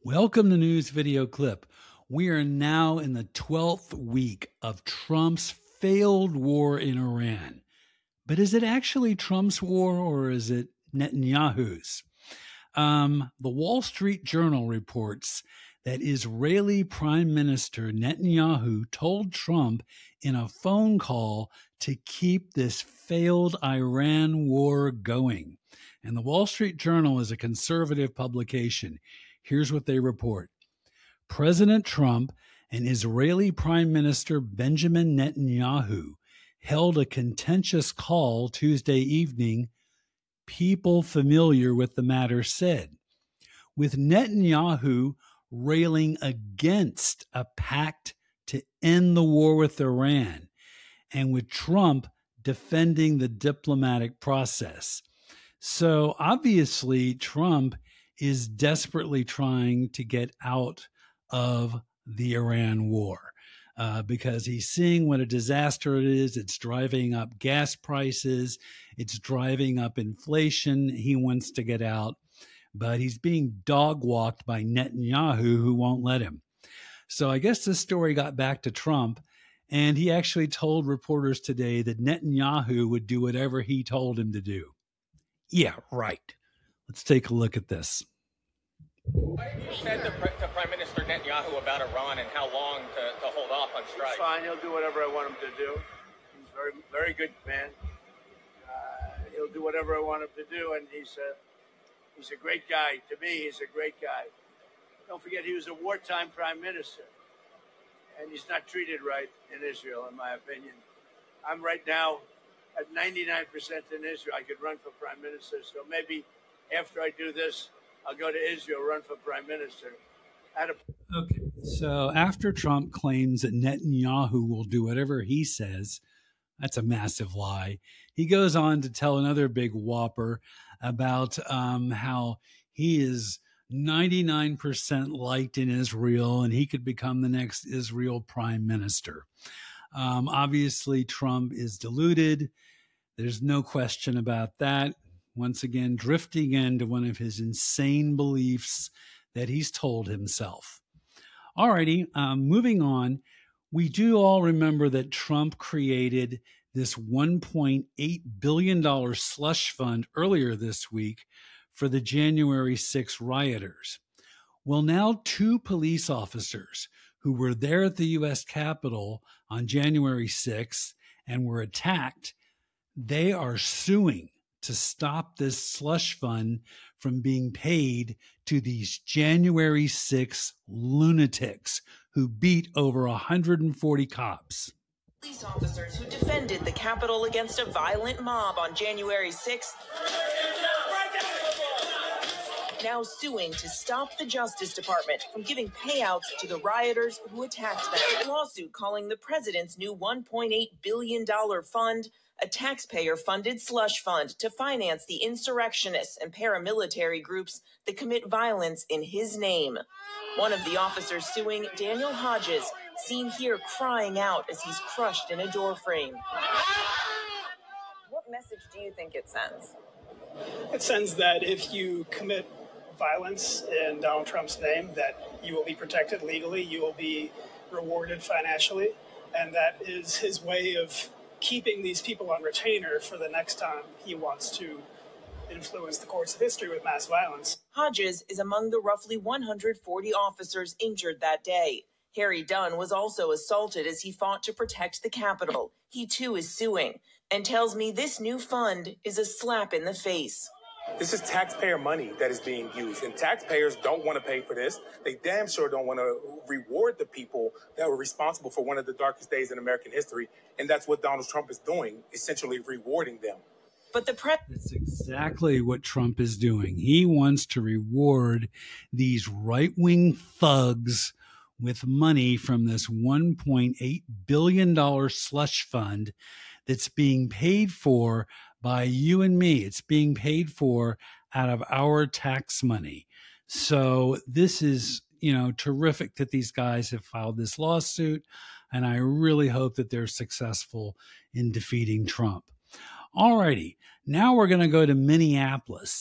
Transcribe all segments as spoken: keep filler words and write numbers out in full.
Welcome to News Video Clip. We are now in the twelfth week of Trump's failed war in Iran. But is it actually Trump's war or is it Netanyahu's? Um, the Wall Street Journal reports that Israeli Prime Minister Netanyahu told Trump in a phone call to keep this failed Iran war going. And the Wall Street Journal is a conservative publication. Here's what they report. President Trump and Israeli Prime Minister Benjamin Netanyahu held a contentious call Tuesday evening, people familiar with the matter said, with Netanyahu railing against a pact to end the war with Iran, and with Trump defending the diplomatic process. So obviously, Trump is desperately trying to get out of the Iran war uh, because he's seeing what a disaster it is. It's driving up gas prices. It's driving up inflation. He wants to get out, but he's being dog-walked by Netanyahu, who won't let him. So I guess this story got back to Trump, and he actually told reporters today that Netanyahu would do whatever he told him to do. Yeah, right. Let's take a look at this. What have you said to, to Prime Minister Netanyahu about Iran and how long to, to hold off on strike? He's fine. He'll do whatever I want him to do. He's a very, very good man. Uh, he'll do whatever I want him to do, and he's a, he's a great guy. To me, he's a great guy. Don't forget, he was a wartime prime minister, and he's not treated right in Israel, in my opinion. I'm right now at ninety-nine percent in Israel. I could run for prime minister, so maybe after I do this, I'll go to Israel, run for prime minister. A- okay, so after Trump claims that Netanyahu will do whatever he says, that's a massive lie. He goes on to tell another big whopper about um, how he is ninety-nine percent liked in Israel and he could become the next Israel prime minister. Um, obviously, Trump is deluded. There's no question about that. Once again, drifting into one of his insane beliefs that he's told himself. Alrighty, um, moving on. We do all remember that Trump created this one point eight billion dollars slush fund earlier this week for the January sixth rioters. Well, now two police officers who were there at the U S Capitol on January sixth and were attacked, they are suing to stop this slush fund from being paid to these January sixth lunatics who beat over one hundred forty cops. Police officers who defended the Capitol against a violent mob on January sixth now suing to stop the Justice Department from giving payouts to the rioters who attacked them. A lawsuit calling the president's new one point eight billion dollars fund a taxpayer-funded slush fund to finance the insurrectionists and paramilitary groups that commit violence in his name. One of the officers suing, Daniel Hodges, seen here crying out as he's crushed in a doorframe. What message do you think it sends? It sends that if you commit violence in Donald Trump's name, that you will be protected legally, you will be rewarded financially, and that is his way of keeping these people on retainer for the next time he wants to influence the course of history with mass violence. Hodges is among the roughly one hundred forty officers injured that day. Harry Dunn was also assaulted as he fought to protect the Capitol. He too is suing and tells me this new fund is a slap in the face. This is taxpayer money that is being used, and taxpayers don't want to pay for this. They damn sure don't want to reward the people that were responsible for one of the darkest days in American history, and that's what Donald Trump is doing, essentially rewarding them. But the pre- That's exactly what Trump is doing. He wants to reward these right-wing thugs with money from this one point eight billion dollars slush fund that's being paid for by you and me. It's being paid for out of our tax money. So this is, you know, terrific that these guys have filed this lawsuit, and I really hope that they're successful in defeating Trump. All righty, now we're going to go to Minneapolis,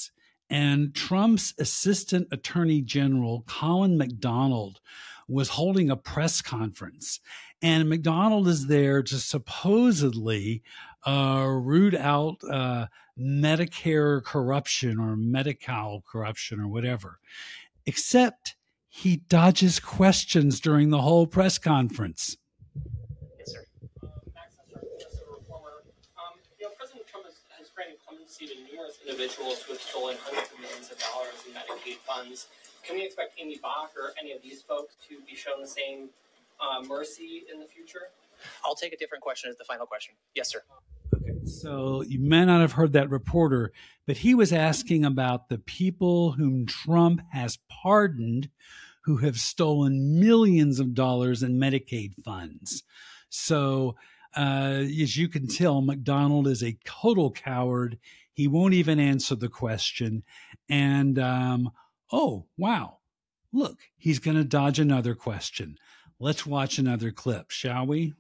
And Trump's assistant attorney general, Colin McDonald, was holding a press conference. And McDonald is there to supposedly uh, root out uh, Medicare corruption or Medi-Cal corruption or whatever. Except he dodges questions during the whole press conference. Yes, sir. Um, Max, I'll start with this as a reformer. Um, you know, President Trump has, has granted clemency to numerous individuals who have stolen hundreds of millions of dollars in Medicaid funds. Can we expect Amy Bach or any of these folks to be shown the same uh, mercy in the future? I'll take a different question as the final question. Yes, sir. Okay, so you may not have heard that reporter, but he was asking about the people whom Trump has pardoned who have stolen millions of dollars in Medicaid funds. So uh, as you can tell, McDonald is a total coward. He won't even answer the question. And, um, oh, wow, look, he's going to dodge another question. Let's watch another clip, shall we?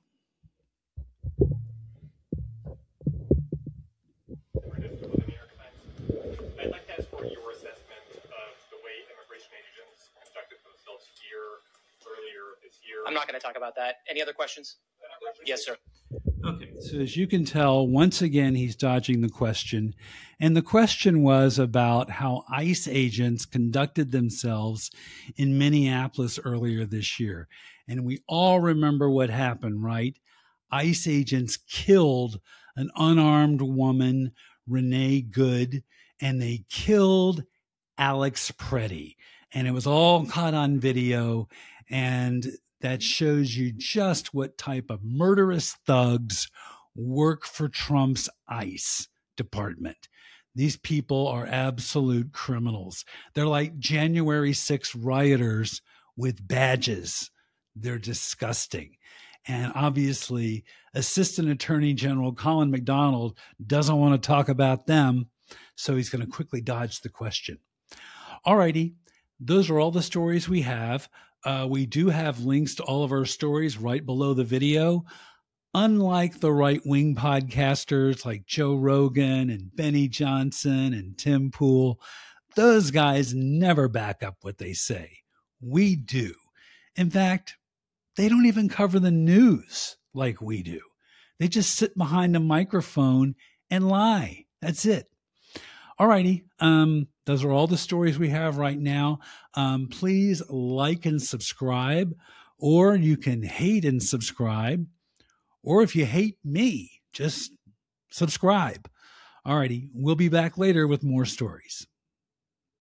I'd like to ask for your assessment of the way immigration agents conducted themselves here earlier this year. I'm not going to talk about that. Any other questions? Yes, sir. Okay, so as you can tell, once again, he's dodging the question. And the question was about how ICE agents conducted themselves in Minneapolis earlier this year. And we all remember what happened, right? ICE agents killed an unarmed woman, Renee Good, and they killed Alex Preddy. And it was all caught on video. And that shows you just what type of murderous thugs work for Trump's ICE department. These people are absolute criminals. They're like January sixth rioters with badges. They're disgusting. And obviously, Assistant Attorney General Colin McDonald doesn't want to talk about them, so he's going to quickly dodge the question. All righty, those are all the stories we have. Uh, we do have links to all of our stories right below the video. Unlike the right-wing podcasters like Joe Rogan and Benny Johnson and Tim Pool, those guys never back up what they say. We do. In fact, they don't even cover the news like we do. They just sit behind a microphone and lie. That's it. All righty. Um, those are all the stories we have right now. Um, please like and subscribe, or you can hate and subscribe. Or if you hate me, just subscribe. All righty. We'll be back later with more stories.